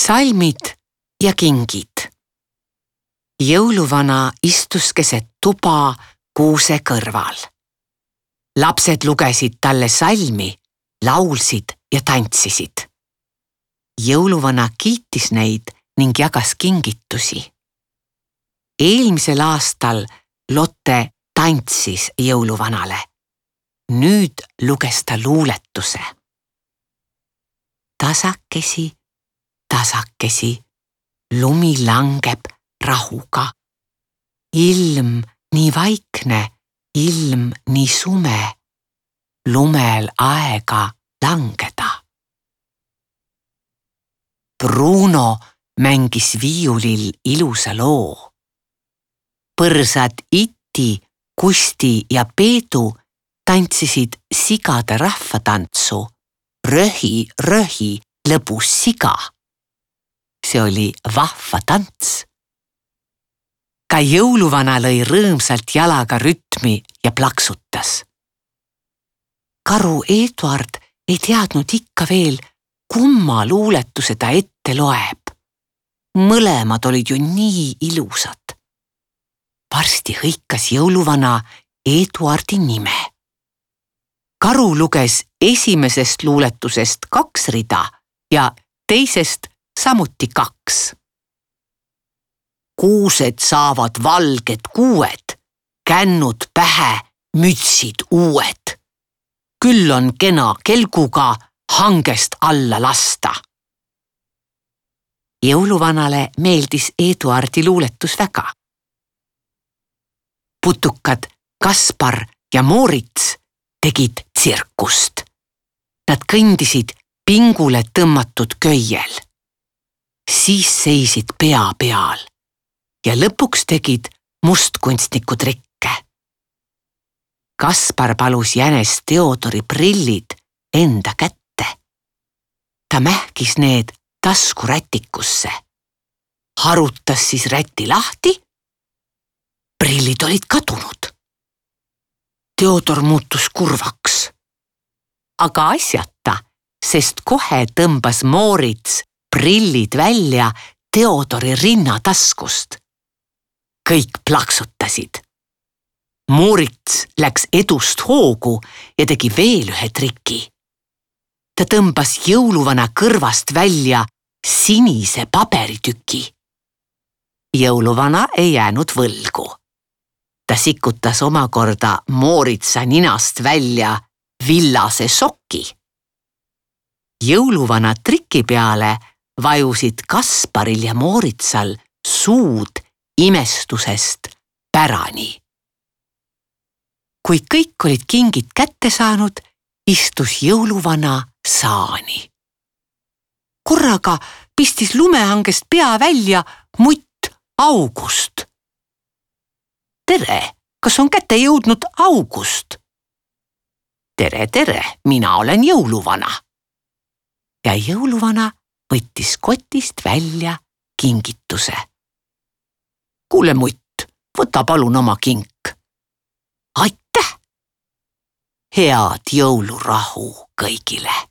Salmid ja kingid. Jõuluvana istus keset tuba kuuse kõrval. Lapsed lugesid talle salmi, laulsid ja tantsisid. Jõuluvana kiitis neid ning jagas kingitusi. Eelmisel aastal Lotte tantsis jõuluvanale. Nüüd luges ta luuletuse. Tasakesi, tasakesi, lumi langeb rahuga. Ilm nii vaikne, ilm nii sume, lumel aega langeda. Bruno mängis viiulil ilusa loo. Põrsad Iti, Kusti ja Peedu tantsisid sigade rahvatantsu. Röhi, röhi, lõbus siga. See oli vahva tants. Ka jõuluvana lõi rõõmsalt jalaga rütmi ja plaksutas. Karu Eduard ei teadnud ikka veel, kumma luuletuse ta ette loeb. Mõlemad olid ju nii ilusad. Varsti hõikas jõuluvana Eduardi nime. Karu luges esimesest luuletusest 2 rida ja teisest samuti 2. Kuused saavad valged kuued, kännud pähe, mütsid uued. Küll on kena kelguga hangest alla lasta. Jõuluvanale meeldis Eduardi luuletus väga. Putukad Kaspar ja Moorits tegid tsirkust. Nad kõndisid pingule tõmmatud köiel. Siis seisid pea peal ja lõpuks tegid mustkunstniku trikke. Kaspar palus jänes Teodori prillid enda kätte. Ta mähkis need taskurätikusse. Harutas siis räti lahti. Prillid olid kadunud. Teodor muutus kurvaks. Aga asjata, sest kohe tõmbas Moorits prillid välja Teodori rinnataskust. Kõik plaksutasid. Moorits läks edust hoogu ja tegi veel ühe triki. Ta tõmbas jõuluvana kõrvast välja sinise paberitüki. Jõuluvana ei jäänud võlgu. Ta sikutas omakorda Mooritsa ninast välja villase soki. Jõuluvana triki peale vajusid Kasparil ja Mooritsal suud imestusest pärani. Kui kõik olid kingid kätte saanud, istus jõuluvana saani. Korraga pistis lumehangest pea välja mutt August. Tere, kas on kätte jõudnud August? Tere, tere, mina olen jõuluvana. Ja jõuluvana võttis kotist välja kingituse. Kuule mutt, võta palun oma kink. Aitäh! Head jõulurahu kõigile!